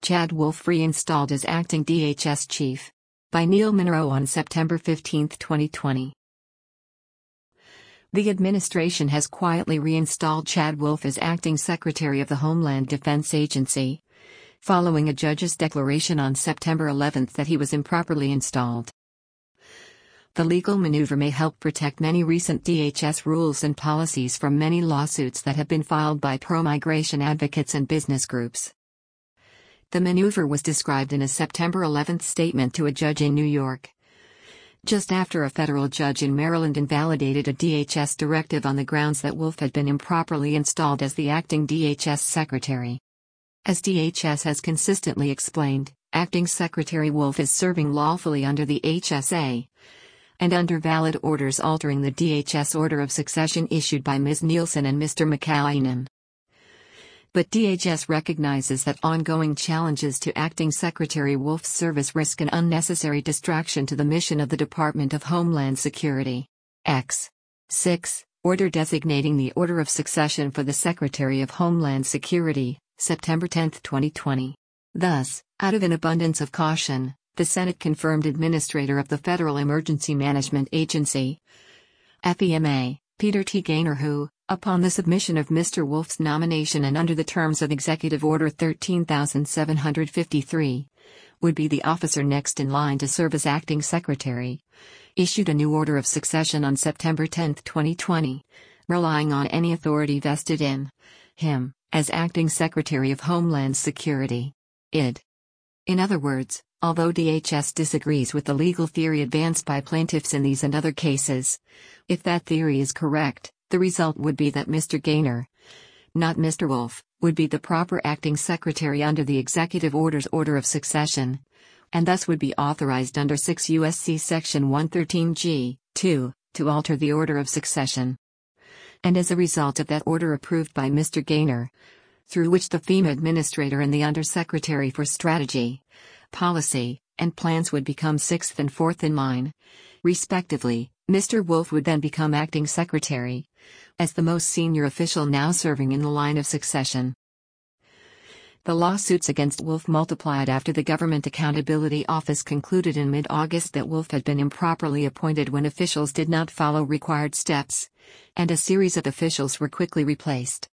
Chad Wolf reinstalled as acting DHS chief. By Neil Munro on September 15, 2020. The administration has quietly reinstalled Chad Wolf as acting Secretary of the Homeland Defense Agency, following a judge's declaration on September 11 that he was improperly installed. The legal maneuver may help protect many recent DHS rules and policies from many lawsuits that have been filed by pro-migration advocates and business groups. The maneuver was described in a September 11 statement to a judge in New York, just after a federal judge in Maryland invalidated a DHS directive on the grounds that Wolf had been improperly installed as the acting DHS secretary. As DHS has consistently explained, acting Secretary Wolf is serving lawfully under the HSA and under valid orders altering the DHS order of succession issued by Ms. Nielsen and Mr. McAleenan. But DHS recognizes that ongoing challenges to acting Secretary Wolf's service risk an unnecessary distraction to the mission of the Department of Homeland Security. 6. Order designating the order of succession for the Secretary of Homeland Security, September 10, 2020. Thus, out of an abundance of caution, the Senate confirmed Administrator of the Federal Emergency Management Agency, FEMA, Peter T. Gaynor who, upon the submission of Mr. Wolf's nomination and under the terms of Executive Order 13,753, would be the officer next in line to serve as acting secretary, issued a new order of succession on September 10, 2020, relying on any authority vested in him as acting Secretary of Homeland Security. In other words, although DHS disagrees with the legal theory advanced by plaintiffs in these and other cases, if that theory is correct, the result would be that Mr. Gaynor, not Mr. Wolf, would be the proper acting secretary under the executive order's order of succession, and thus would be authorized under 6 U.S.C. Section 113G, 2, to alter the order of succession. And as a result of that order approved by Mr. Gaynor, through which the FEMA Administrator and the Undersecretary for Strategy, Policy, and Plans would become sixth and fourth in line, respectively, Mr. Wolf would then become acting secretary, as the most senior official now serving in the line of succession. The lawsuits against Wolf multiplied after the Government Accountability Office concluded in mid-August that Wolf had been improperly appointed when officials did not follow required steps, and a series of officials were quickly replaced.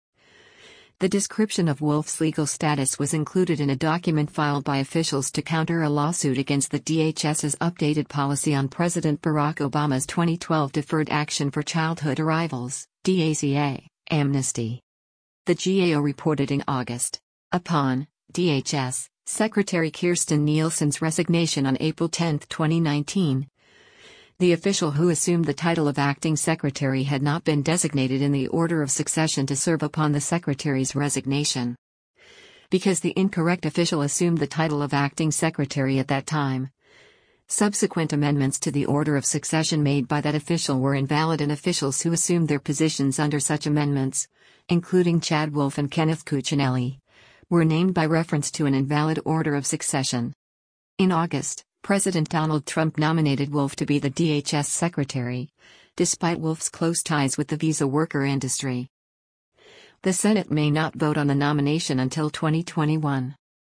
The description of Wolf's legal status was included in a document filed by officials to counter a lawsuit against the DHS's updated policy on President Barack Obama's 2012 Deferred Action for Childhood Arrivals, DACA, amnesty. The GAO reported in August, upon DHS Secretary Kirstjen Nielsen's resignation on April 10, 2019, the official who assumed the title of acting secretary had not been designated in the order of succession to serve upon the secretary's resignation. Because the incorrect official assumed the title of acting secretary at that time, subsequent amendments to the order of succession made by that official were invalid, and officials who assumed their positions under such amendments, including Chad Wolf and Kenneth Cuccinelli, were named by reference to an invalid order of succession. In August, President Donald Trump nominated Wolf to be the DHS secretary, despite Wolf's close ties with the visa worker industry. The Senate may not vote on the nomination until 2021.